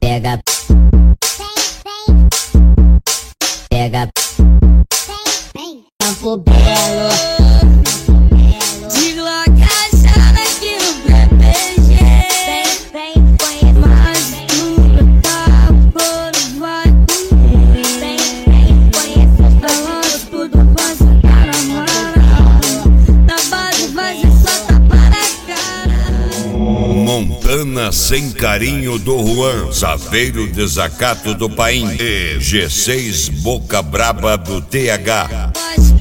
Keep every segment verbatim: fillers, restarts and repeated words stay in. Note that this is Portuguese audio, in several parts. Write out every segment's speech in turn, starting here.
Pega, pega, Campo Belo. De Glock achada aqui no P P G. Vem, vem, conhece. Mas tudo tá por vai comer. Vem, vem, conhece. Falando tudo vai soltar na moral. Na base vai ser só tapa na cara. Montana sem carinho do Juan, Saveiro desacato do Paim e G seis Boca Braba do T H.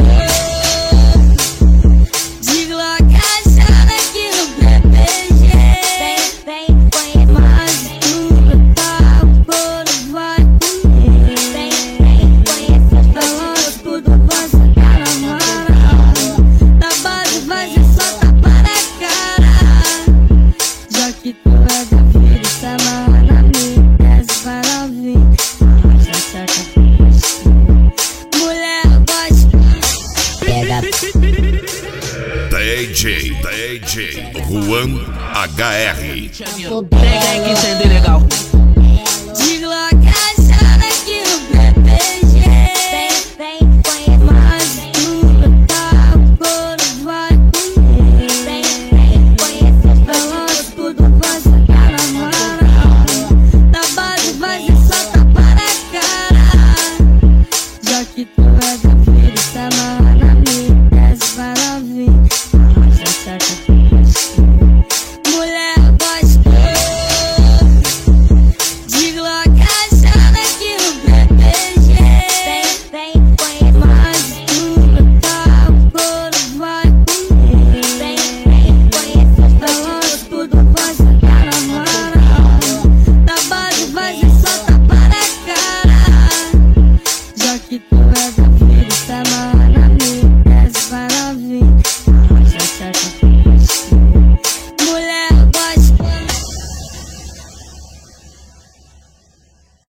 De Glock achada aqui no P P G. Vem, vem, conhece. Mas tudo tá por vai comer. Vem, vem, conhece. Falando tudo vai soltar na moral. Na base vai ser só tapa na cara. Já que tu é da vida, se amarra na minha, desce para ouvir. Já saca que gosta. Mulher gosta. Pega, D J, D J Juan H R. Campo Tem que Belo. entender legal.